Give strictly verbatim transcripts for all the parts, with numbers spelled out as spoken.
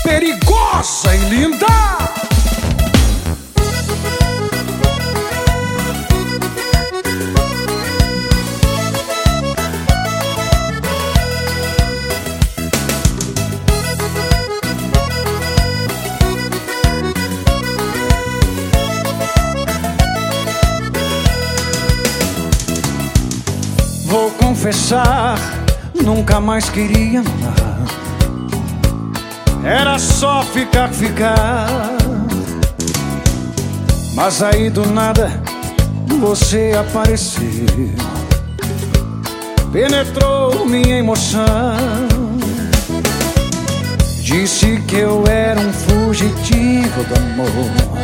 perigosa e linda. Vou confessar, nunca mais queria amar. Era só ficar, ficar. Mas aí do nada você apareceu, penetrou minha emoção. Disse que eu era um fugitivo do amor,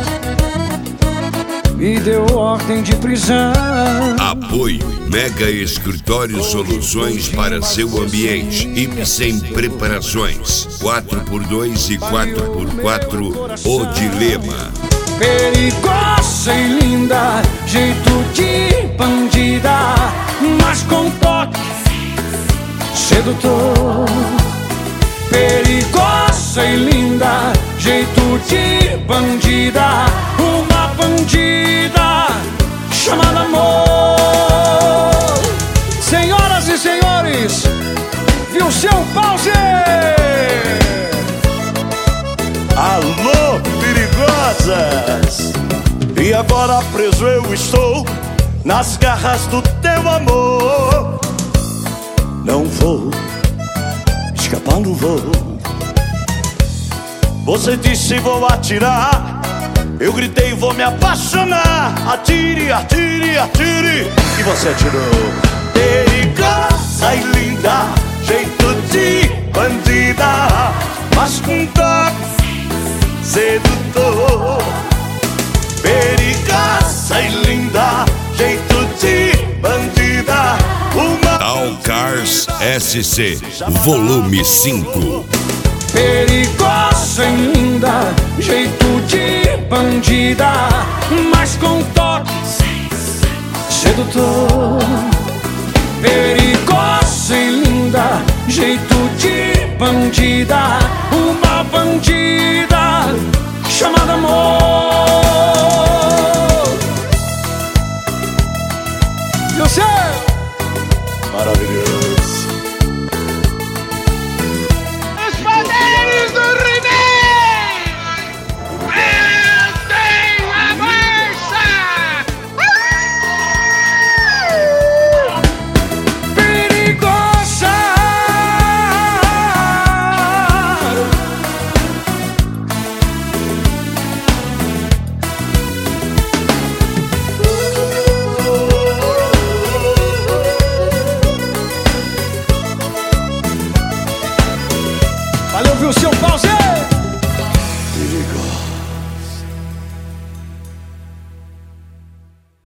me deu ordem de prisão. Apoio Mega Escritório Soluções para seu ambiente. Ibsen Preparações quatro por dois e quatro por quatro. O Dilema. Perigosa e linda, jeito de bandida, mas com toque sedutor. Perigosa e linda, jeito de bandida, uma bandida chamada amor. Senhoras e senhores, viu seu pause? Alô, perigosas! E agora preso eu estou nas garras do teu amor. Não vou escapar, não vou. Você disse vou atirar, eu gritei vou me apaixonar. Atire, atire, atire, e você atirou. Perigosa e linda, jeito de bandida, mas com toque sedutor. Perigosa e linda, jeito de bandida, uma All Cars S C Volume cinco. Perigosa e linda, jeito de bandida, mas com toque sedutor. Perigosa e linda, jeito de bandida,